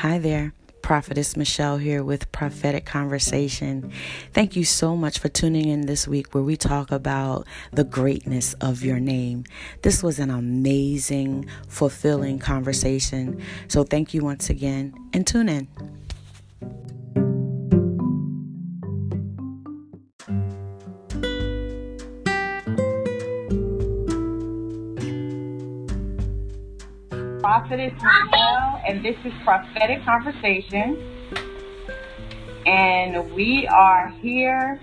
Hi there, Prophetess Michelle here with Prophetic Conversation. Thank you so much for tuning in this week where we talk about the greatness of your name. This was an amazing, fulfilling conversation. So thank you once again and tune in. Prophetess Michelle, and this is Prophetic Conversation, and we are here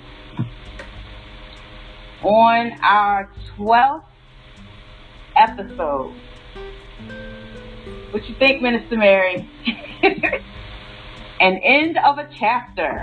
on our 12th episode. What you think, Minister Mary? An end of a chapter.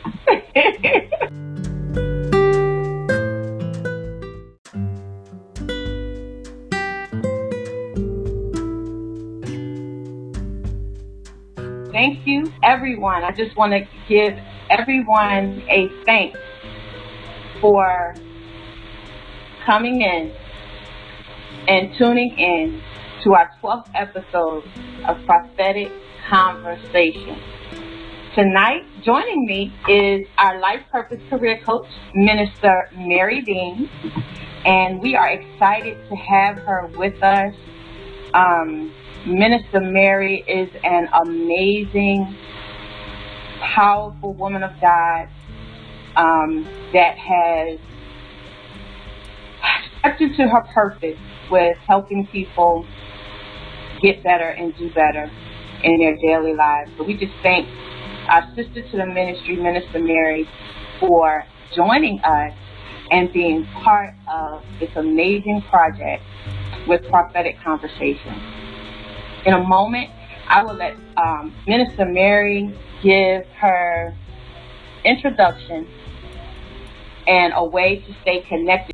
Thank you, everyone. I just want to give everyone a thanks for coming in and tuning in to our 12th episode of Prophetic Conversation. Tonight, joining me is our Life Purpose Career Coach, Minister Mary Dean, and we are excited to have her with us. Minister Mary is an amazing, powerful woman of God that has stepped into her purpose with helping people get better and do better in their daily lives. So we just thank our sister to the ministry, Minister Mary, for joining us and being part of this amazing project with Prophetic Conversation. In a moment, I will let Minister Mary give her introduction and a way to stay connected.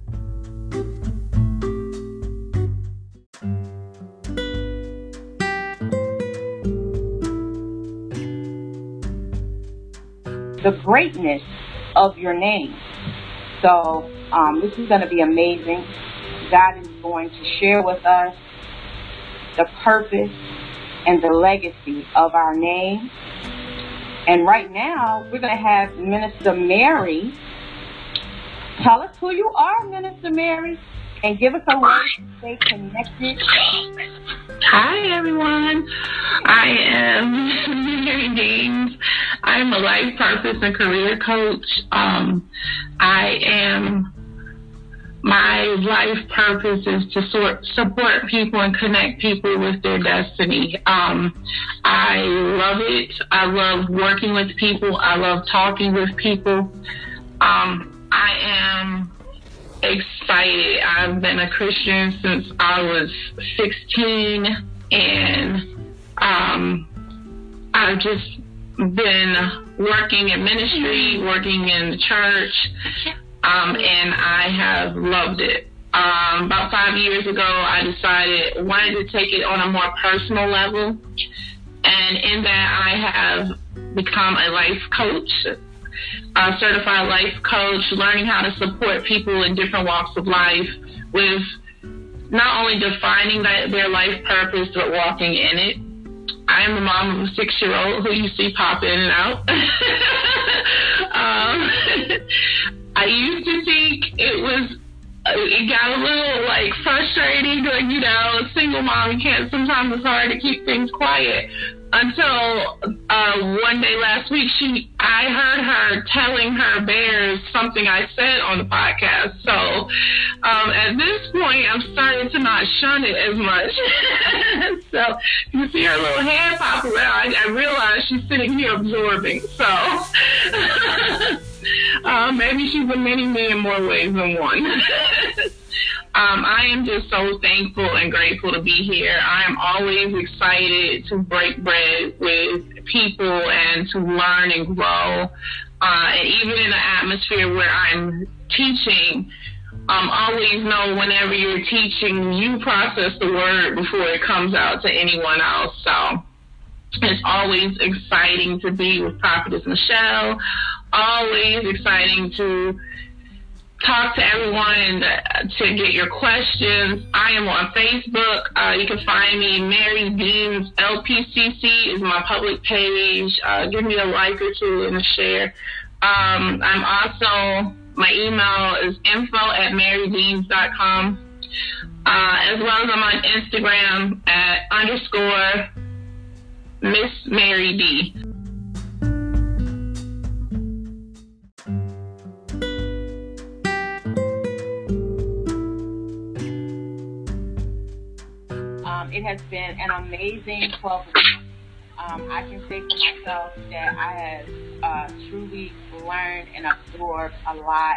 The greatness of your name. So this is going to be amazing. God is going to share with us the purpose and the legacy of our name. And right now, we're going to have Minister Mary tell us who you are, Minister Mary, and give us a way to stay connected. Hi, everyone. I am Mary Dean. I'm a life purpose and career coach. My life purpose is to support people and connect people with their destiny. I love it. I love working with people. I love talking with people. I am excited. I've been a Christian since I was 16, and I've just been working in ministry, working in the church. And I have loved it. About 5 years ago, I wanted to take it on a more personal level. And in that, I have become a life coach, a certified life coach, learning how to support people in different walks of life with not only defining their life purpose, but walking in it. I am the mom of a 6-year-old who you see pop in and out. I used to think it got a little frustrating, single mom, sometimes it's hard to keep things quiet. Until one day last week, I heard her telling her bears something I said on the podcast. So at this point, I'm starting to not shun it as much. So you can see her little head pop around. I realize she's sitting here absorbing. So maybe she's a mini-me in more ways than one. I am just so thankful and grateful to be here. I am always excited to break bread with people and to learn and grow. And even in an atmosphere where I'm teaching, always know whenever you're teaching, you process the word before it comes out to anyone else. So it's always exciting to be with Prophetess Michelle. Always exciting to talk to everyone to get your questions. I am on Facebook. You can find me. Mary Deans LPCC is my public page. Give me a like or two and a share. I'm also, my email is info@marydeans.com. As well as I'm on Instagram at _Miss Mary D. It has been an amazing 12 weeks. I can say for myself that I have truly learned and absorbed a lot.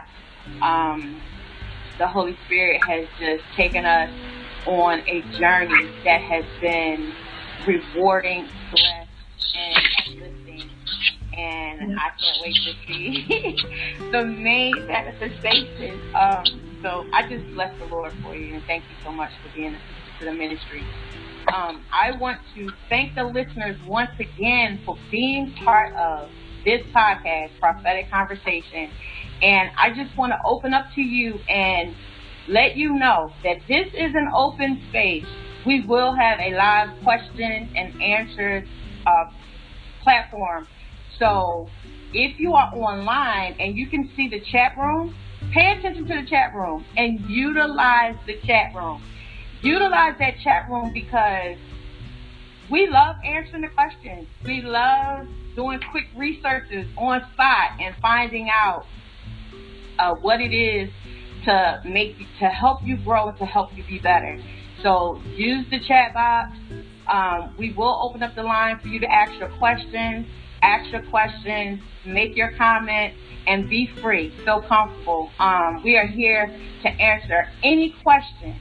The Holy Spirit has just taken us on a journey that has been rewarding, blessed, and uplifting. And I can't wait to see the main manifestation. So I just bless the Lord for you, and thank you so much for being to the ministry. I want to thank the listeners once again for being part of this podcast, Prophetic Conversation. And I just want to open up to you and let you know that this is an open space. We will have a live question and answer platform. So if you are online and you can see the chat room, pay attention to the chat room and utilize the chat room. Utilize that chat room because we love answering the questions. We love doing quick researches on spot and finding out what it is to help you grow and to help you be better. So use the chat box. We will open up the line for you to ask your questions. Make your comments, and be free. Feel comfortable. We are here to answer any question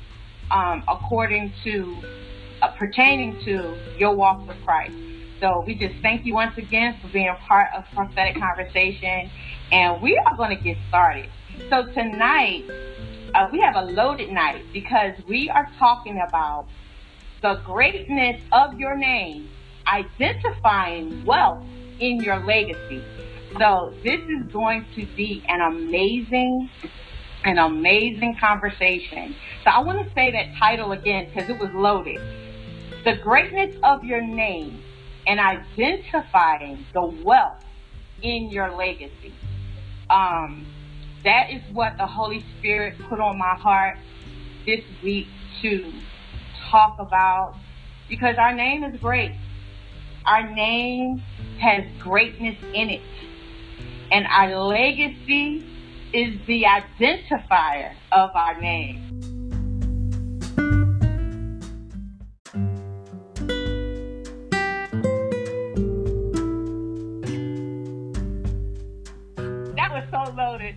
pertaining to your walk with Christ. So we just thank you once again for being a part of Prophetic Conversation, and we are going to get started. So tonight, we have a loaded night because we are talking about the greatness of your name, identifying wealth in your legacy. So this is going to be an amazing conversation. So I want to say that title again because it was loaded. The greatness of your name and identifying the wealth in your legacy. That is what the Holy Spirit put on my heart this week to talk about, because our name is great. Our name has greatness in it. And our legacy is the identifier of our name. That was so loaded.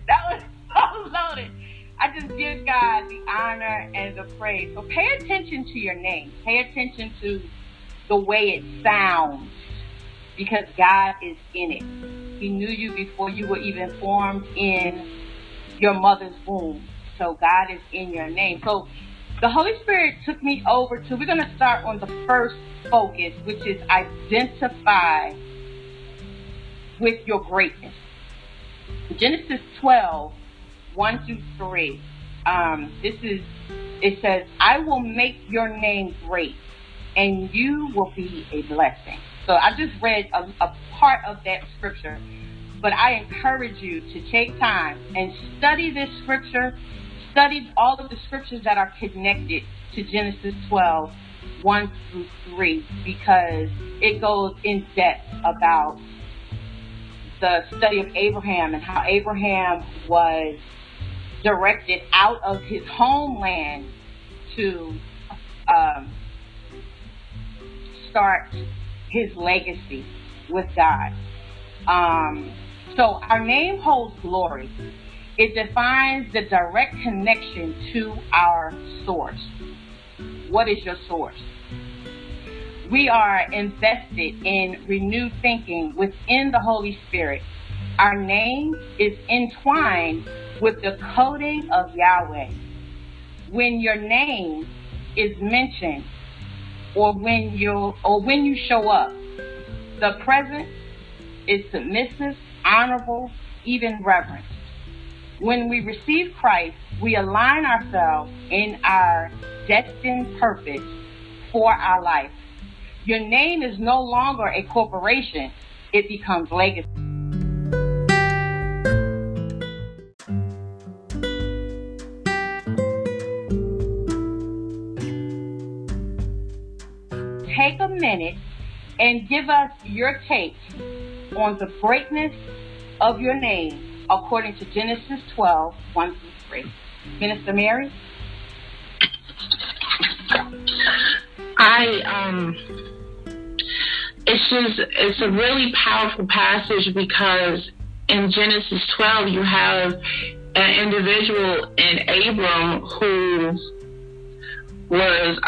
I just give God the honor and the praise. So pay attention to your name. Pay attention to the way it sounds, because God is in it. He knew you before you were even formed in your mother's womb. So God is in your name. So the Holy Spirit took me over to, we're going to start on the first focus, which is identify with your greatness. Genesis 12, 1-3. It says, I will make your name great and you will be a blessing. So I just read a part of that scripture, but I encourage you to take time and study this scripture, study all of the scriptures that are connected to Genesis 12, 1-3, because it goes in depth about the study of Abraham and how Abraham was directed out of his homeland to start his legacy with God. So our name holds glory. It defines the direct connection to our source. What is your source? We are invested in renewed thinking within the Holy Spirit. Our name is entwined with the coding of Yahweh. When your name is mentioned, or when you show up, the present is submissive, honorable, even reverent. When we receive Christ, we align ourselves in our destined purpose for our life. Your name is no longer a corporation. It becomes legacy. Take a minute and give us your take on the greatness of your name according to Genesis 12, 1-3. Minister Mary? It's a really powerful passage because in Genesis 12 you have an individual in Abram who was,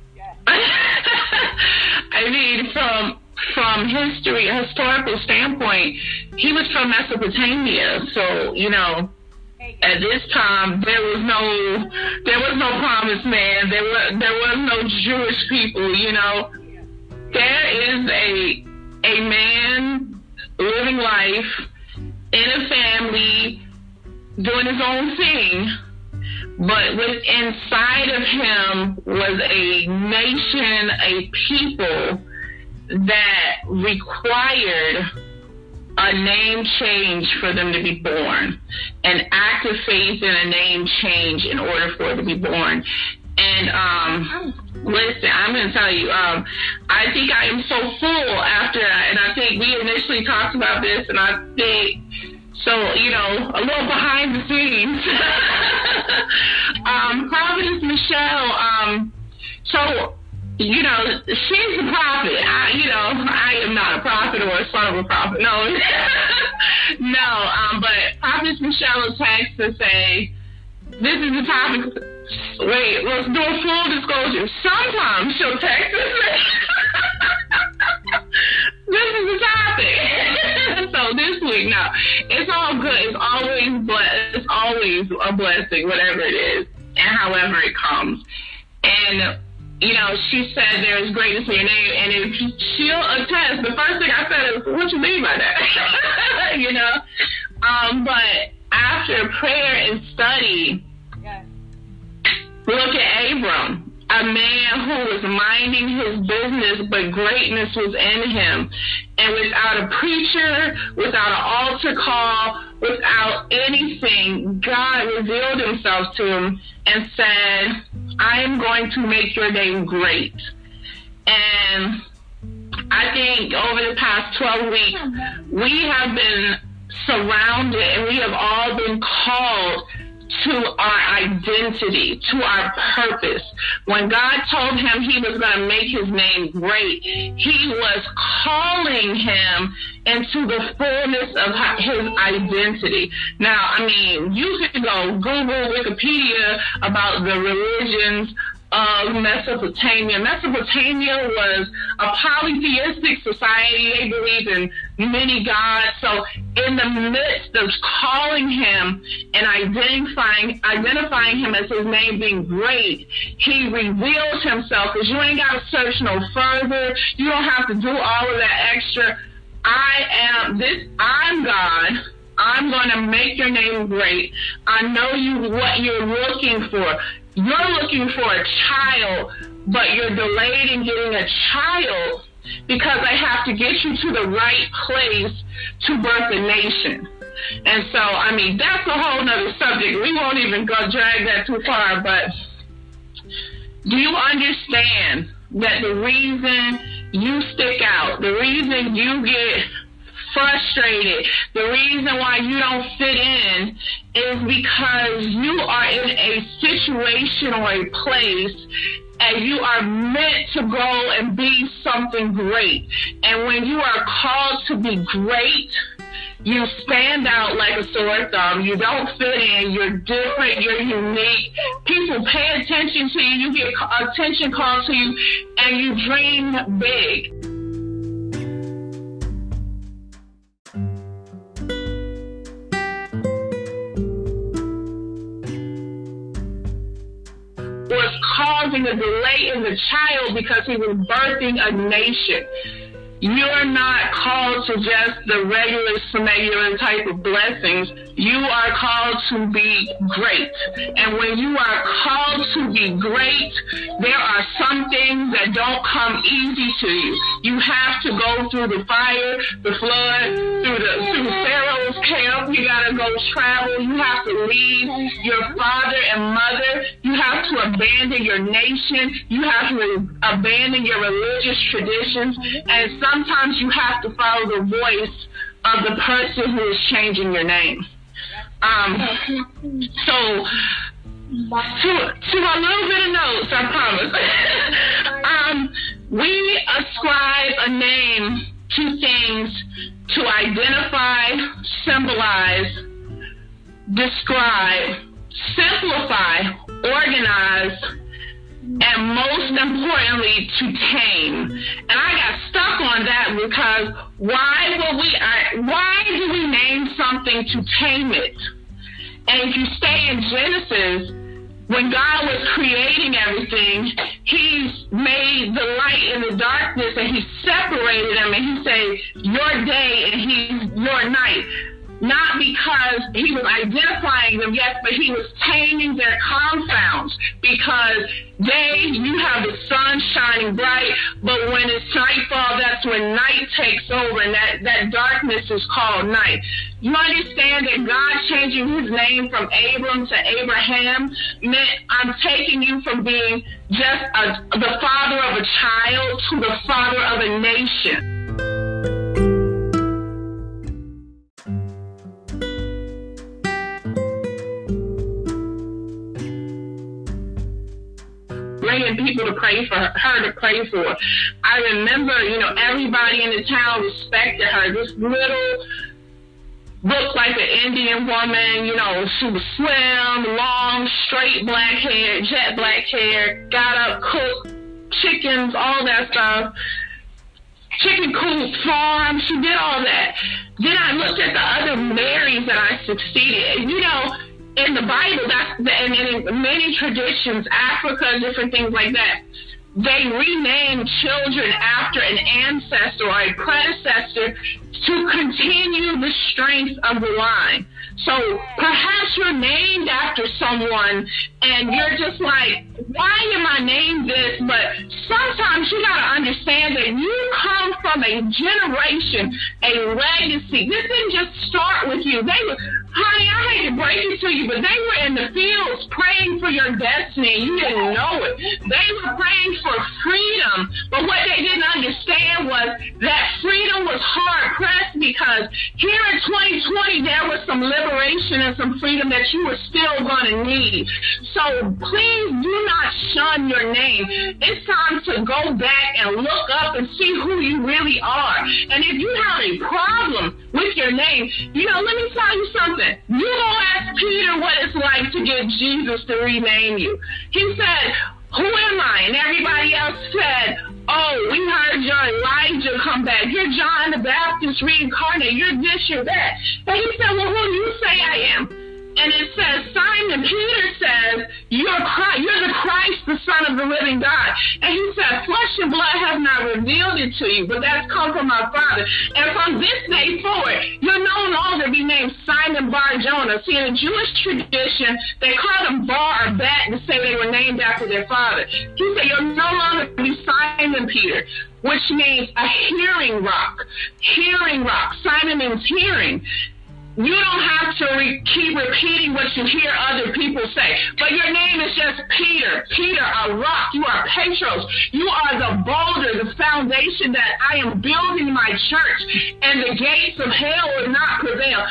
I mean, from historical standpoint, he was from Mesopotamia. So, you know, at this time there was no promised land. There was no Jewish people, you know. There is a man living life in a family doing his own thing, but inside of him was a nation, a people that required a name change for them to be born, an act of faith and a name change in order for it to be born. And listen, I'm going to tell you, I think I am so full after, and I think we initially talked about this, and I think, so, you know, a little behind the scenes. Prophetess Michelle, so, you know, she's a prophet. I am not a prophet or a son of a prophet. No. No, but Prophetess Michelle will text to say, this is the topic. Wait, let's do a full disclosure. Sometimes she'll text us. This is the topic. So this week, no, it's all good. It's always a blessing, whatever it is, and however it comes. And you know, she said there is greatness in your name, and if she'll attest, the first thing I said is, what you mean by that? You know? But after prayer and study, yes. Look at Abram, a man who was minding his business, but greatness was in him. And without a preacher, without an altar call, without anything, God revealed himself to him and said, I am going to make your name great. And I think over the past 12 weeks, we have been surrounded and we have all been called to our identity, to our purpose. When God told him he was going to make his name great, he was calling him into the fullness of his identity. Now, I mean, you can go Google Wikipedia about the religions of Mesopotamia. Mesopotamia was a polytheistic society. They believed in many gods. So in the midst of calling him and identifying him as his name being great, he reveals himself, because you ain't got to search no further. You don't have to do all of that extra. I'm God. I'm going to make your name great. I know what you're looking for. You're looking for a child, but you're delayed in getting a child because I have to get you to the right place to birth a nation. And so, I mean, that's a whole nother subject. We won't even drag that too far, but do you understand that the reason you stick out, the reason you get frustrated, the reason why you don't fit in is because you are in a situation or a place and you are meant to go and be something great. And when you are called to be great, you stand out like a sore thumb. You don't fit in. You're different. You're unique. People pay attention to you. You get attention called to you, and you dream big. Was causing a delay in the child because he was birthing a nation. You're not called to just the regular, smegular type of blessings. You are called to be great. And when you are called to be great, there are some things that don't come easy to you. You have to go through the fire, the flood, through Pharaoh's camp. You got to go travel. You have to leave your father and mother. You have to abandon your nation. You have to abandon your religious traditions. And sometimes you have to follow the voice of the person who is changing your name. So, to a little bit of notes, I promise. We ascribe a name to things to identify, symbolize, describe, simplify, organize, and most importantly, to tame. And I got stuck on that because why do we name something to tame it? And if you stay in Genesis, when God was creating everything, He's made the light and the darkness, and He separated them, and He said, your day and He's your night. Not because He was identifying them, yes, but He was taming their confounds. Because you have the sun shining bright, but when it's nightfall, that's when night takes over, and that darkness is called night. You understand that God changing His name from Abram to Abraham meant I'm taking you from being just the father of a child to the father of a nation. Bringing people to pray for her to pray for. I remember, everybody in the town respected her. This little, looked like an Indian woman, she was slim, long, straight black hair, jet black hair, got up, cooked chickens, all that stuff. Chicken coop farm, she did all that. Then I looked at the other Marys that I succeeded. In the Bible, and in many traditions, Africa, different things like that, they rename children after an ancestor or a predecessor to continue the strength of the line. So perhaps you're named after someone and you're just like, why am I named this? But sometimes you got to understand that you come from a generation, a legacy. This didn't just start with you. Honey, I hate to break it to you, but they were in the fields praying for your destiny. You didn't know it. They were praying for freedom, but what they didn't understand was that freedom was hard-pressed because here in 2020, there was some liberation and some freedom that you were still going to need. So please do not shun your name. It's time to go back and look up and see who you really are. And if you have a problem with your name, let me tell you something. You go ask Peter what it's like to get Jesus to rename you. He said, who am I? And everybody else said, oh, we heard you're Elijah come back. You're John the Baptist reincarnated. You're this, you're that. And he said, well, who do you say I am? And it says, Simon Peter says, you're the Christ, the Son of the living God. And he said, flesh and blood have not revealed it to you, but that's come from my Father. And from this day forward, you'll no longer be named Simon Bar Jonah. See, in the Jewish tradition, they call them Bar or Bat to say they were named after their father. He said, you'll no longer be Simon Peter, which means a hearing rock. Hearing rock. Simon means hearing. You don't have to keep repeating what you hear other people say. But your name is just Peter. Peter, a rock. You are Petros. You are the boulder, the foundation that I am building my church, and the gates of hell will not prevail.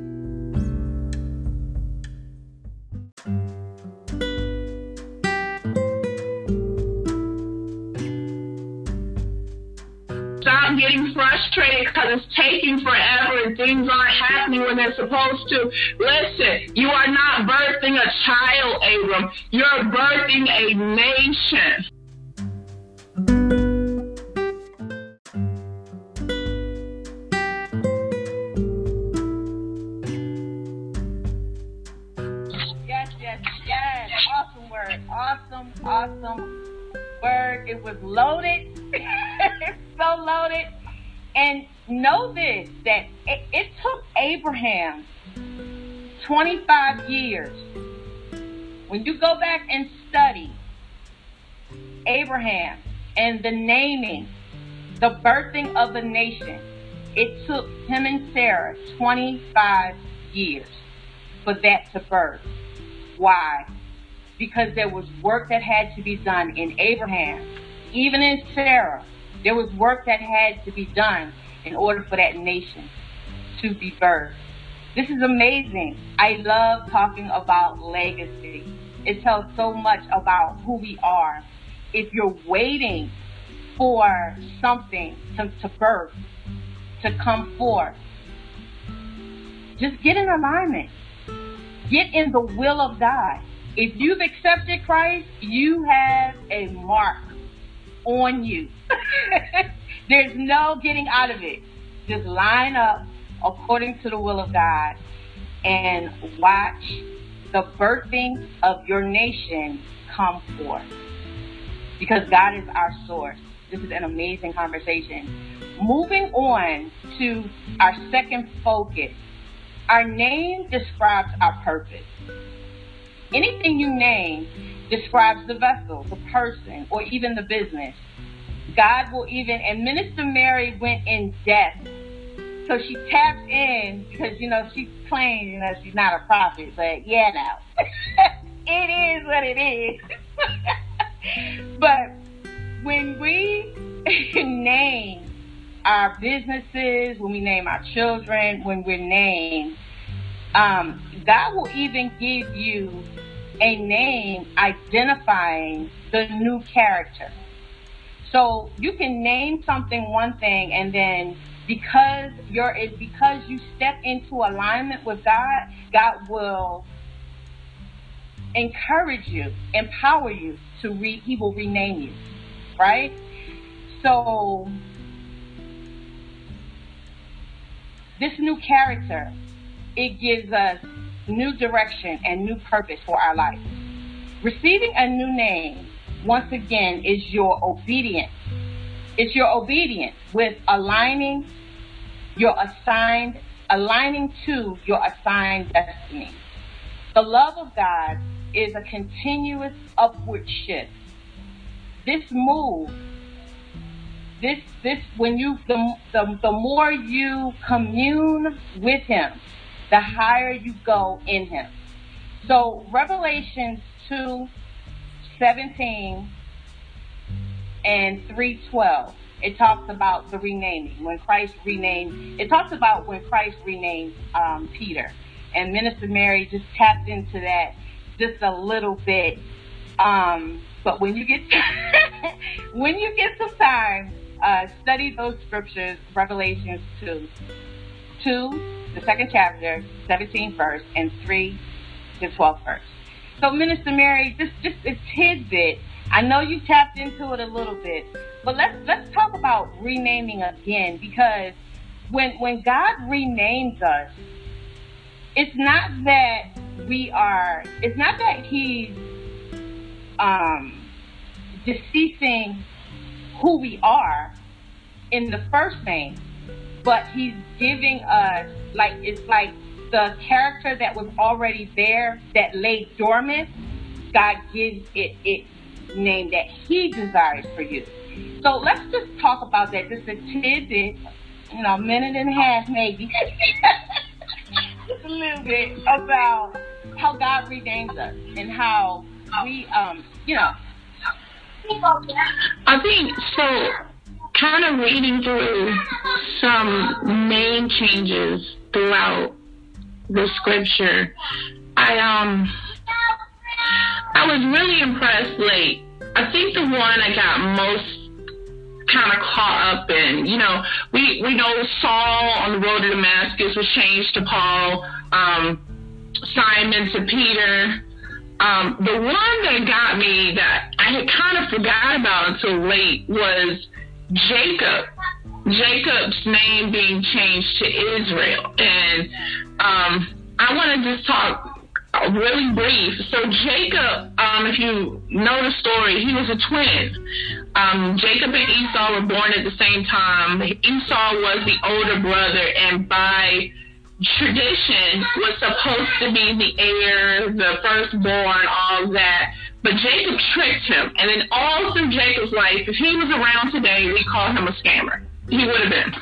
Stop getting frustrated because it's taking forever and things aren't happening when they're supposed to. Listen, you are not birthing a child, Abram. You're birthing a nation. Yes. Awesome word. Awesome word. It was loaded. It's so loaded. And know this, that it took Abraham 25 years. When you go back and study Abraham and the naming, the birthing of a nation, it took him and Sarah 25 years for that to birth. Why? Because there was work that had to be done in Abraham, even in Sarah. There was work that had to be done in order for that nation to be birthed. This is amazing. I love talking about legacy. It tells so much about who we are. If you're waiting for something to birth, to come forth, just get in alignment. Get in the will of God. If you've accepted Christ, you have a mark on you. There's no getting out of it. Just line up according to the will of God and watch the birthing of your nation come forth. Because God is our source. This is an amazing conversation. Moving on to our second focus. Our name describes our purpose. Anything you name describes the vessel, the person, or even the business. God will even, and Minister Mary went in depth. So she tapped in because, she's claiming, she's not a prophet, but yeah, now. It is what it is. But when we name our businesses, when we name our children, when we're named, God will even give you a name identifying the new character. So you can name something one thing, and then because you step into alignment with God, God will encourage you, empower you he will rename you, right? So this new character, it gives us new direction and new purpose for our life. Receiving a new name, once again, is your obedience. It's your obedience with aligning to your assigned destiny. The love of God is a continuous upward shift. This move, when the more you commune with Him, the higher you go in Him. So Revelations 2:17 and 3:12, it talks about the renaming. It talks about when Christ renamed Peter. And Minister Mary just tapped into that just a little bit. But when you get some time, study those scriptures, Revelations 2, the second chapter, 17th verse, and 3 to 12th verse. So Minister Mary, just a tidbit. I know you tapped into it a little bit, but let's talk about renaming again, because when God renames us, it's not that He's deceasing who we are in the first name, but He's giving us, it's like the character that was already there, that lay dormant, God gives it name that He desires for you. So let's just talk about that, just a tidbit, a minute and a half maybe, just a little bit about how God renames us and how we, I think so. Kind of reading through some name changes throughout the scripture, I was really impressed. I think the one I got most kind of caught up in, we know Saul on the road to Damascus was changed to Paul, Simon to Peter. The one that got me that I had kind of forgot about until late was Jacob. Jacob's name being changed to Israel. And I want to just talk really brief. So Jacob, if you know the story, he was a twin. Jacob and Esau were born at the same time. Esau was the older brother, and by tradition was supposed to be the heir, the firstborn, all of that. But Jacob tricked him, and then all through Jacob's life, if he was around today, we call him a scammer. He would have been.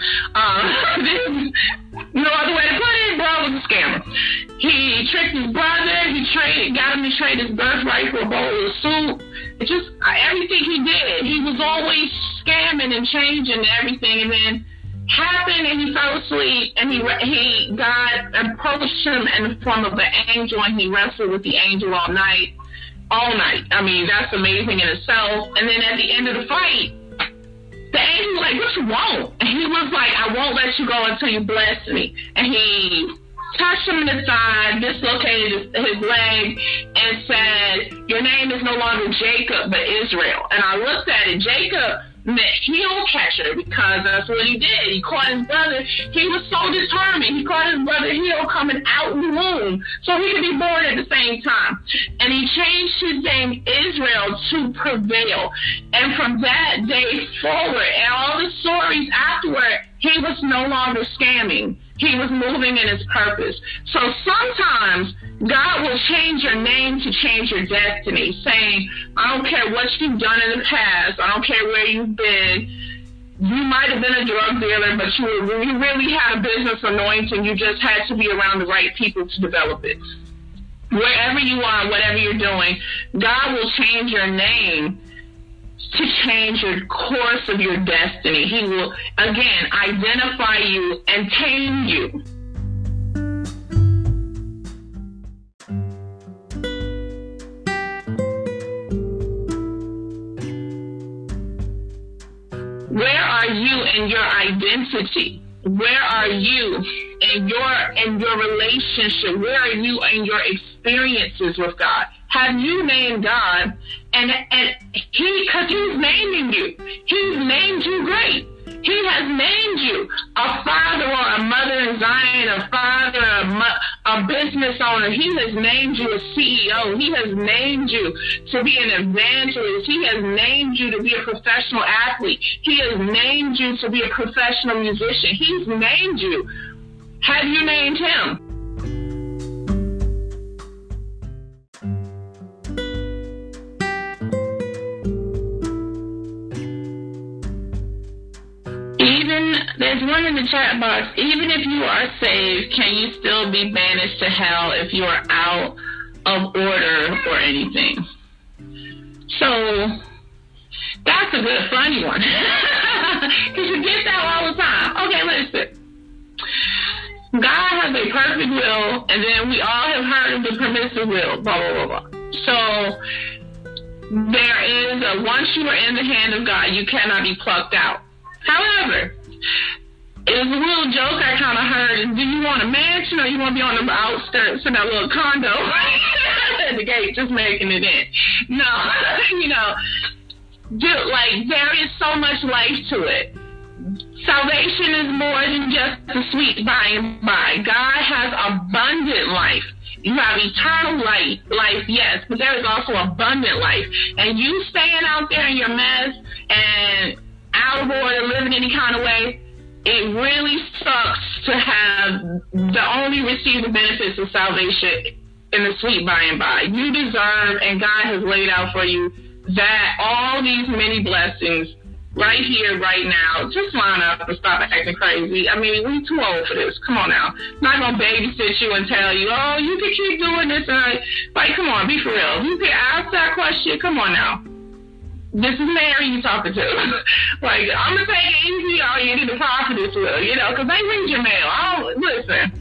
No other way to put it, bro was a scammer. He tricked his brother. Got him to trade his birthright for a bowl of soup. It just, everything he did, he was always scamming and changing everything. And then happened, and he fell asleep, and God approached him in the form of an angel, and he wrestled with the angel all night. I mean, that's amazing in itself. And then at the end of the fight, the angel was like, what you want? And he was like, I won't let you go until you bless me. And he touched him in the side, dislocated his leg, and said, your name is no longer Jacob, but Israel. And I looked at it. Jacob meant heel catcher, because that's what he did. He caught his brother. He was so determined. He caught his brother heel coming out in the womb so he could be born at the same time. And he changed his name Israel to prevail. And from that day forward, and all the stories afterward, he was no longer scamming. He was moving in his purpose. So sometimes God will change your name to change your destiny, saying, I don't care what you've done in the past. I don't care where you've been. You might have been a drug dealer, but you really had a business anointing. You just had to be around the right people to develop it. Wherever you are, whatever you're doing, God will change your name to change your course of your destiny. He will, again, identify you and tame you. Where are you in your identity? Where are you in your relationship? Where are you in your experiences with God? Have you named God? And because he's naming you. He's named you great. He has named you a father or a mother in Zion, a father, a business owner. He has named you a CEO. He has named you to be an evangelist. He has named you to be a professional athlete. He has named you to be a professional musician. He's named you. Have you named him? There's one in the chat box. Even if you are saved, can you still be banished to hell if you are out of order or anything? So that's a good funny one. Because you get that all the time. Okay, listen. God has a perfect will, and then we all have heard of the permissive will, blah, blah, blah, blah. So there is once you are in the hand of God, you cannot be plucked out. However, it was a little joke I kind of heard. Do you want a mansion or you want to be on the outskirts in that little condo at the gate just making it in? No, there is so much life to it. Salvation is more than just the sweet by and by. God has abundant life. You have eternal life, yes, but there is also abundant life. And you staying out there in your mess and out of order, living any kind of way, it really sucks to only receive the benefits of salvation in the sweet by and by. You deserve, and God has laid out for you that all these many blessings right here, right now. Just line up and stop acting crazy. I mean, we too old for this. Come on now. I'm not going to babysit you and tell you, oh, you can keep doing this. And come on, be for real. You can ask that question. Come on now. This is Mary you talking to. I'm going to take it easy or you need the prophetess will, because they read your mail. Listen.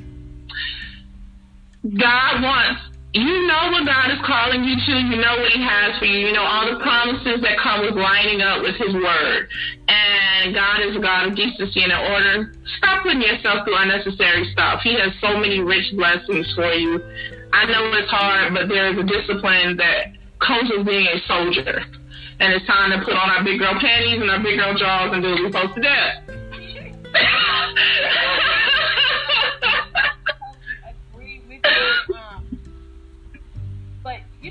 God wants, you know what God is calling you to. You know what he has for you. You know all the promises that come with lining up with his word. And God is a God of decency and order. Stop putting yourself through unnecessary stuff. He has so many rich blessings for you. I know it's hard, but there is a discipline that comes with being a soldier. And it's time to put on our big girl panties and our big girl drawers and do what we're supposed to do.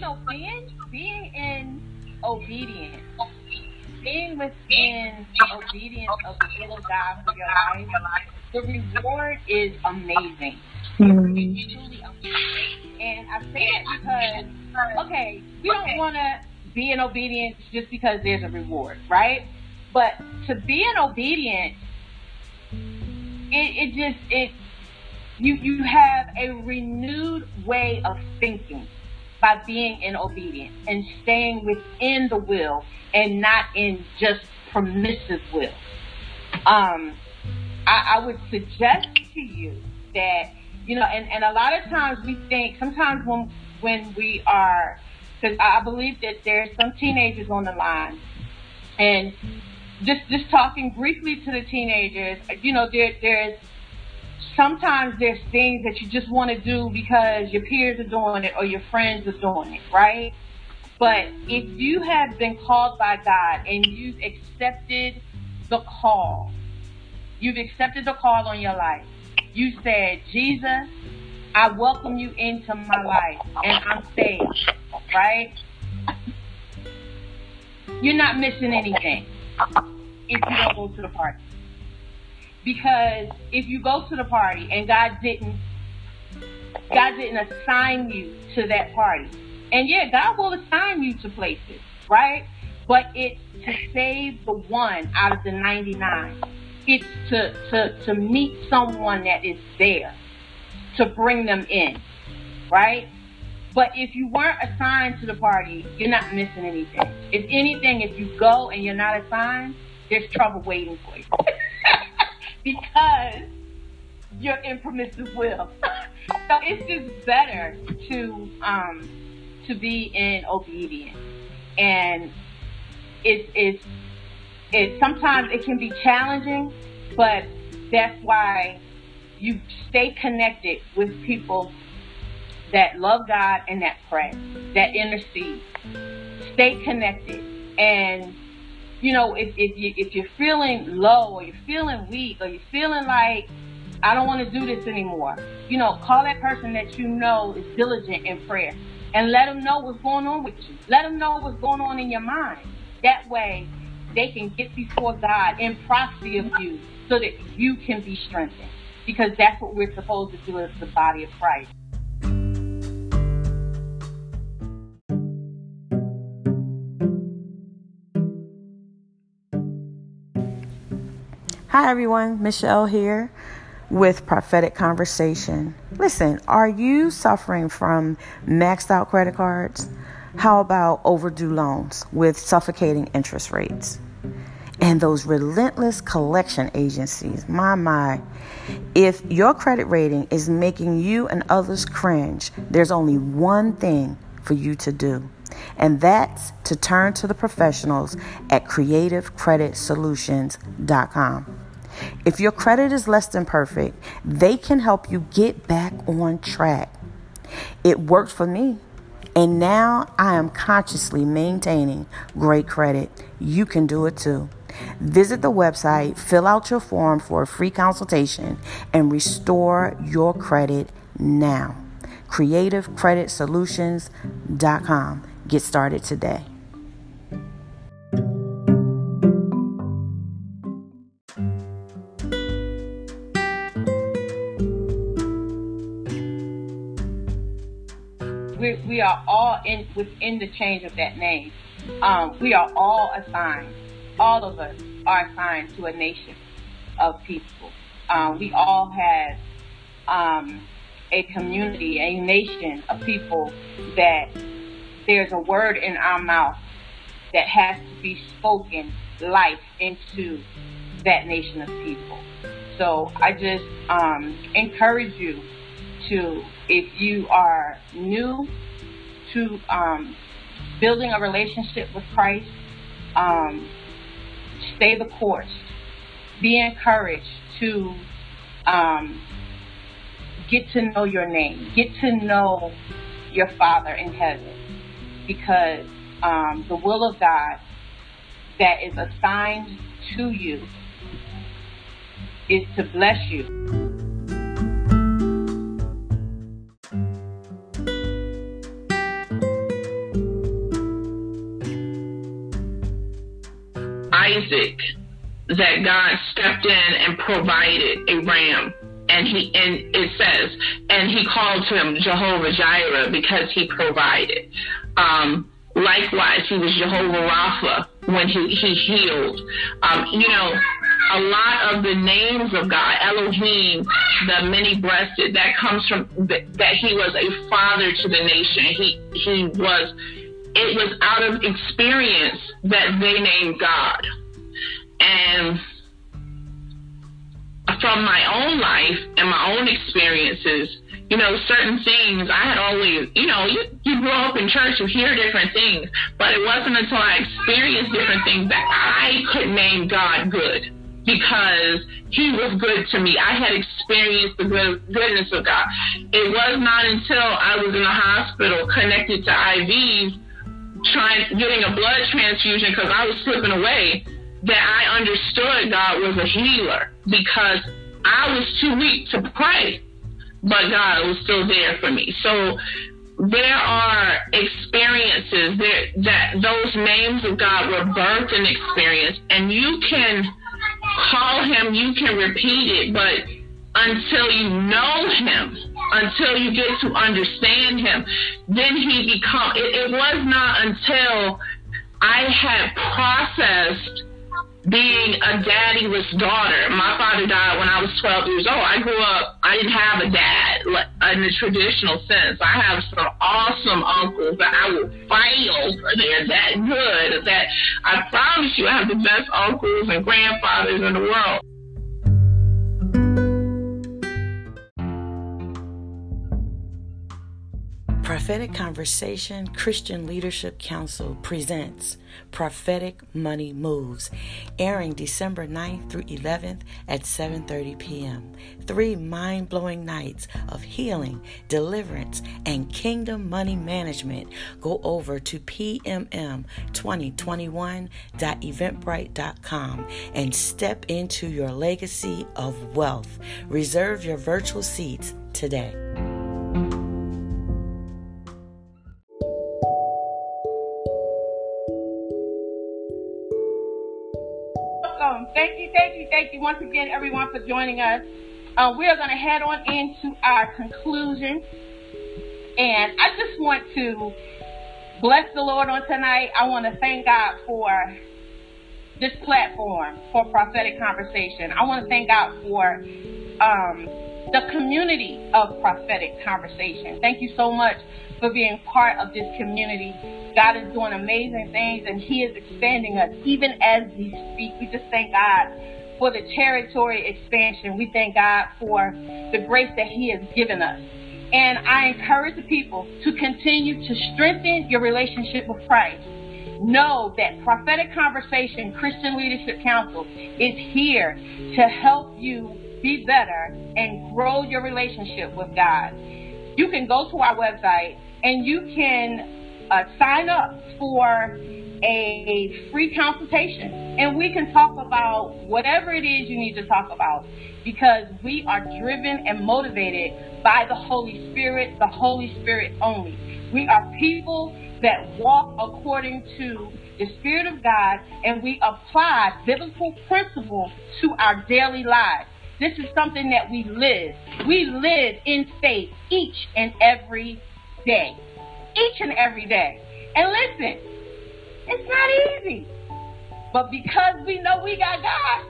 being in obedience, being within obedience of the will of God for your life, the reward is amazing. It's truly amazing. And I say that because, okay, we don't want to be in obedience just because there's a reward, right? But to be in obedience, you have a renewed way of thinking by being in obedience and staying within the will and not in just permissive will. I would suggest to you that, and a lot of times we think, sometimes when we are, because I believe that there's some teenagers on the line, and just talking briefly to the teenagers, there's sometimes there's things that you just want to do because your peers are doing it or your friends are doing it, right? But if you have been called by God and you've accepted the call on your life, you said, Jesus, I welcome you into my life and I'm saved, right? You're not missing anything if you don't go to the party. Because if you go to the party and God didn't assign you to that party, and yeah, God will assign you to places, right? But it's to save the one out of the 99. It's to meet someone that is there, to bring them in, right? But if you weren't assigned to the party, you're not missing anything. If anything, if you go and you're not assigned, there's trouble waiting for you. Because you're in permissive will. So it's just better to be in obedience. And it's sometimes it can be challenging, but that's why you stay connected with people that love God and that pray, that intercede. Stay connected. And if you're feeling low or you're feeling weak or you're feeling like, I don't want to do this anymore, call that person that you know is diligent in prayer and let them know what's going on with you. Let them know what's going on in your mind. That way they can get before God in proxy of you so that you can be strengthened. Because that's what we're supposed to do as the body of Christ. Hi everyone, Michelle here with Prophetic Conversation. Listen, are you suffering from maxed out credit cards? How about overdue loans with suffocating interest rates? And those relentless collection agencies, my. If your credit rating is making you and others cringe, there's only one thing for you to do. And that's to turn to the professionals at CreativeCreditSolutions.com. If your credit is less than perfect, they can help you get back on track. It worked for me, and now I am consciously maintaining great credit. You can do it too. Visit the website, fill out your form for a free consultation, and restore your credit now. CreativeCreditSolutions.com. Get started today. We are all within the change of that name. We are all assigned. All of us are assigned to a nation of people. We all have a community, a nation of people that there's a word in our mouth that has to be spoken life into that nation of people. So I just encourage you to, if you are new to building a relationship with Christ, stay the course. Be encouraged to get to know your name. Get to know your Father in heaven. Because the will of God that is assigned to you is to bless you. Isaac that God stepped in and provided a ram. And it says, and he called him Jehovah Jireh because he provided. Likewise, he was Jehovah Rapha when he healed. A lot of the names of God, Elohim, the many-breasted, that comes from that he was a father to the nation. It was out of experience that they named God. And from my own life and my own experiences, certain things I had always, you grow up in church, you hear different things, but it wasn't until I experienced different things that I could name God good, because he was good to me. I had experienced the goodness of God. It was not until I was in the hospital connected to IVs, getting a blood transfusion because I was slipping away, that I understood God was a healer, because I was too weak to pray, but God was still there for me. So there are experiences that those names of God were birthed and experienced, and you can call him, you can repeat it, but until you know him, until you get to understand him, then it was not until I had processed being a daddyless daughter. My father died when I was 12 years old. I grew up, I didn't have a dad in the traditional sense. I have some awesome uncles that I will fight over. They're that good that I promise you I have the best uncles and grandfathers in the world. Prophetic Conversation Christian Leadership Council presents Prophetic Money Moves, airing December 9th through 11th at 7:30 p.m. 3 mind-blowing nights of healing, deliverance, and kingdom money management. Go over to pmm2021.eventbrite.com and step into your legacy of wealth. Reserve your virtual seats today. Thank you once again, everyone, for joining us. We are going to head on into our conclusion. And I just want to bless the Lord on tonight. I want to thank God for this platform, for Prophetic Conversation. I want to thank God for the community of Prophetic Conversation. Thank you so much for being part of this community. God is doing amazing things, and he is expanding us even as we speak. We just thank God for the territory expansion. We thank God for the grace that he has given us. And I encourage the people to continue to strengthen your relationship with Christ. Know that Prophetic Conversation Christian Leadership Council is here to help you be better and grow your relationship with God. You can go to our website and you can sign up for a free consultation, and we can talk about whatever it is you need to talk about, because we are driven and motivated by the Holy Spirit only. We are people that walk according to the Spirit of God, and we apply biblical principles to our daily lives. This is something that we live. We live in faith each and every day. Each and every day. And listen, it's not easy. But because we know we got God,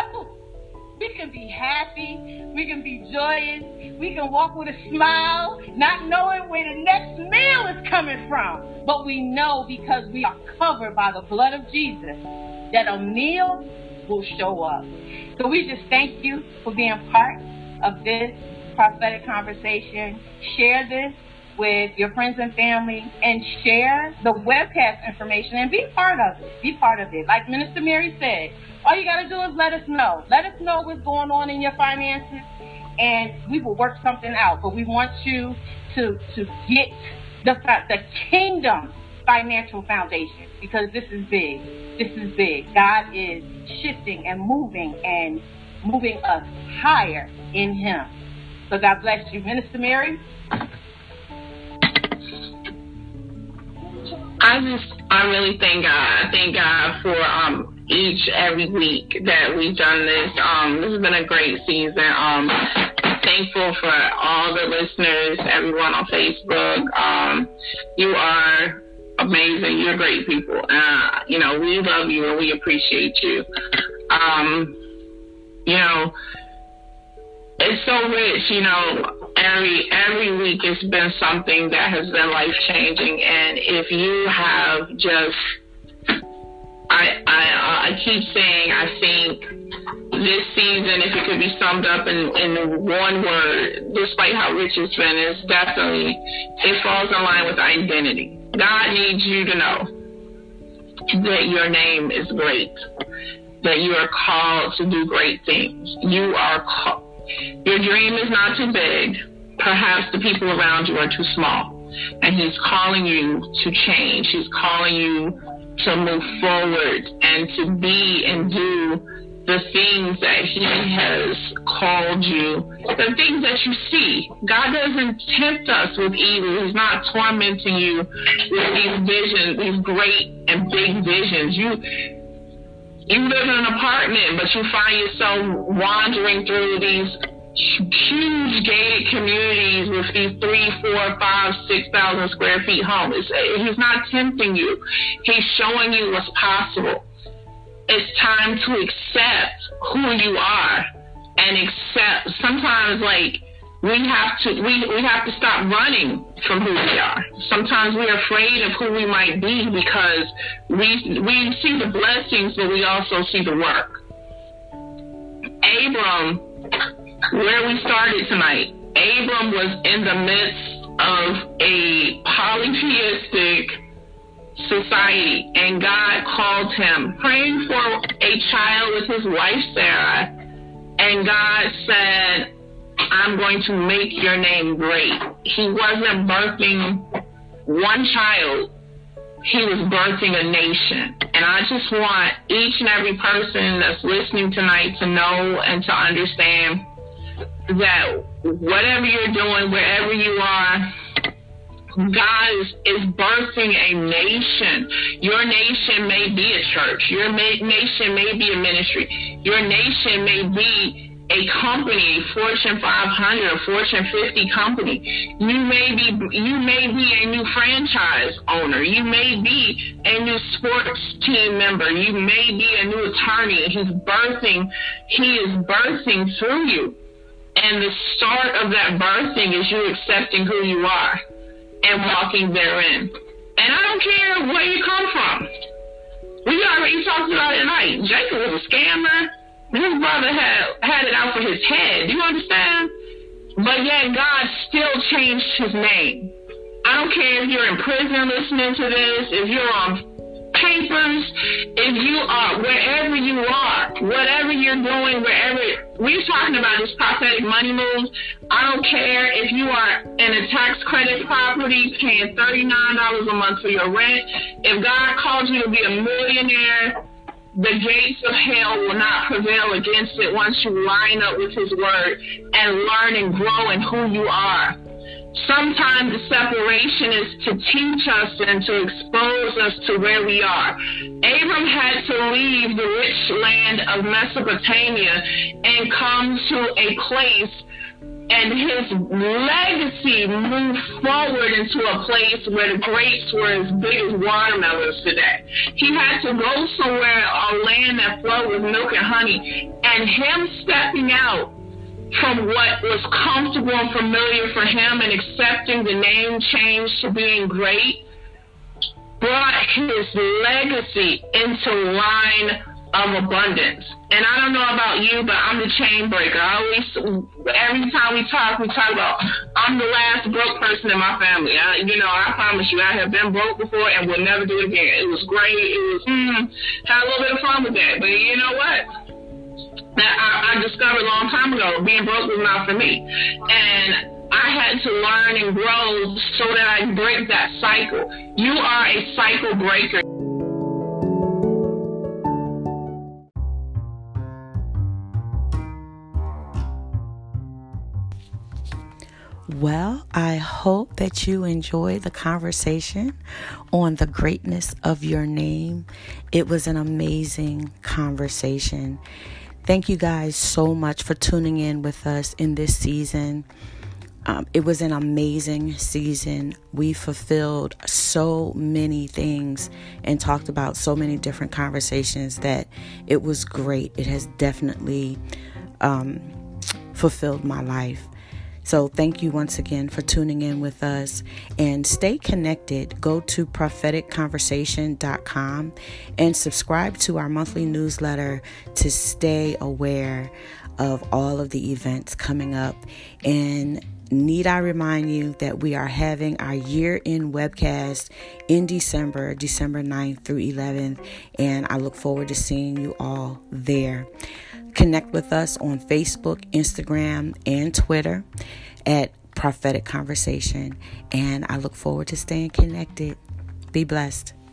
we can be happy, we can be joyous, we can walk with a smile, not knowing where the next meal is coming from. But we know, because we are covered by the blood of Jesus, that a meal will show up. So we just thank you for being part of this Prophetic Conversation. Share this with your friends and family, and share the webcast information and be part of it. Be part of it. Like Minister Mary said, all you got to do is let us know. Let us know what's going on in your finances, and we will work something out. But we want you to get the kingdom financial foundation, because this is big. This is big. God is shifting and moving us higher in him. So God bless you. Minister Mary? I just I really thank God. I thank God for each every week that we've done this. This has been a great season. Thankful for all the listeners, everyone on Facebook. You are amazing. You're great people. We love you and we appreciate you. It's so rich, every week it's been something that has been life-changing. And if you have just, I keep saying, I think this season, if it could be summed up in one word, despite how rich it's been, it's definitely, it falls in line with identity. God needs you to know that your name is great, that you are called to do great things. You are called. Your dream is not too big. Perhaps the people around you are too small. And he's calling you to change. He's calling you to move forward and to be and do the things that he has called you, the things that you see. God doesn't tempt us with evil. He's not tormenting you with these visions, these great and big visions. You live in an apartment, but you find yourself wandering through these huge gated communities with these 3, 4, 5, 6,000 square feet homes. He's not tempting you. He's showing you what's possible. It's time to accept who you are and accept. Sometimes, we have to stop running from who we are. Sometimes we're afraid of who we might be because we see the blessings, but we also see the work. Abram, where we started tonight, Abram was in the midst of a polytheistic society, and God called him, praying for a child with his wife Sarah, and God said, I'm going to make your name great. He wasn't birthing one child. He was birthing a nation. And I just want each and every person that's listening tonight to know and to understand that whatever you're doing, wherever you are, God is birthing a nation. Your nation may be a church. Your nation may be a ministry. Your nation may be a company, Fortune 500, a Fortune 50 company. You may be a new franchise owner. You may be a new sports team member. You may be a new attorney. He is birthing through you. And the start of that birthing is you accepting who you are and walking therein. And I don't care where you come from. We already talked about it tonight. Jacob was a scammer. His brother had it out for his head. Do you understand? But yet God still changed his name. I don't care if you're in prison listening to this, if you're on papers, if you are wherever you are, whatever you're doing, wherever we're talking about this prophetic money moves. I don't care if you are in a tax credit property paying $39 a month for your rent. If God calls you to be a millionaire, the gates of hell will not prevail against it once you line up with his word and learn and grow in who you are. Sometimes the separation is to teach us and to expose us to where we are. Abram had to leave the rich land of Mesopotamia and come to a place, and his legacy moved forward into a place where the grapes were as big as watermelons today. He had to go somewhere, a land that flowed with milk and honey, and him stepping out from what was comfortable and familiar for him and accepting the name change to being great brought his legacy into line of abundance. And I don't know about you, but I'm the chain breaker. Every time we talk about I'm the last broke person in my family. I promise you, I have been broke before and will never do it again. It was great. It was had a little bit of fun with that. But you know what? I discovered a long time ago, being broke was not for me. And I had to learn and grow so that I break that cycle. You are a cycle breaker. Well, I hope that you enjoyed the conversation on the greatness of your name. It was an amazing conversation. Thank you guys so much for tuning in with us in this season. It was an amazing season. We fulfilled so many things and talked about so many different conversations that it was great. It has definitely fulfilled my life. So thank you once again for tuning in with us, and stay connected. Go to propheticconversation.com and subscribe to our monthly newsletter to stay aware of all of the events coming up. And need I remind you that we are having our year-end webcast in December 9th through 11th, and I look forward to seeing you all there. Connect with us on Facebook, Instagram, and Twitter at Prophetic Conversation, and I look forward to staying connected. Be blessed.